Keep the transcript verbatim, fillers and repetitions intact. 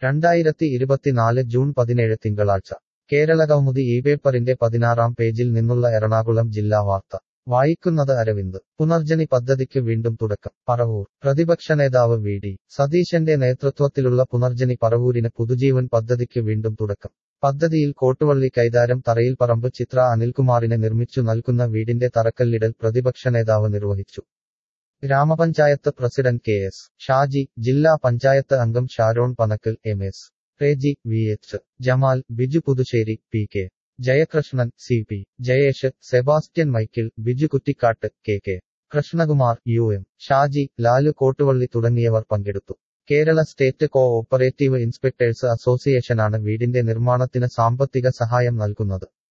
രണ്ടായിരത്തി ഇരുപത്തിനാല് ജൂൺ പതിനേഴ് തിങ്കളാഴ്ച കേരളകൗമുദി ഈ പേപ്പറിന്റെ പതിനാറാം പേജിൽ നിന്നുള്ള എറണാകുളം ജില്ലാ വാർത്ത വായിക്കുന്നത് അരവിന്ദ്. പുനർജനി പദ്ധതിക്ക് വീണ്ടും തുടക്കം. പറവൂർ. പ്രതിപക്ഷ നേതാവ് വി ഡി സതീശന്റെ നേതൃത്വത്തിലുള്ള പുനർജനി പറവൂരിന് പുതുജീവൻ പദ്ധതിക്ക് വീണ്ടും തുടക്കം. പദ്ധതിയിൽ കോട്ടുവള്ളി കൈതാരം തറയിൽപ്പറമ്പ് ചിത്ര അനിൽകുമാറിന് നിർമ്മിച്ചു നൽകുന്ന വീടിന്റെ തറക്കല്ലിടൽ പ്രതിപക്ഷ നേതാവ് നിർവഹിച്ചു. ഗ്രാമപഞ്ചായത്ത് പ്രസിഡന്റ് കെ എസ് ഷാജി, ജില്ലാ പഞ്ചായത്ത് അംഗം Sharon Panakkal, M S Reji, V H Jamal, Biju Puthussery, P K Jayakrishnan, C P Jayesh, Sebastian Michael, Biju Kuttikkattu, K K Krishnakumar, U M Shaji, Lalu Kottuvally തുടങ്ങിയവർ പങ്കെടുത്തു. Kerala state co operative inspectors അസോസിയേഷനാണ് വീടിന്റെ നിർമ്മാണത്തിന് സാമ്പത്തിക സഹായം നൽകുന്നത്.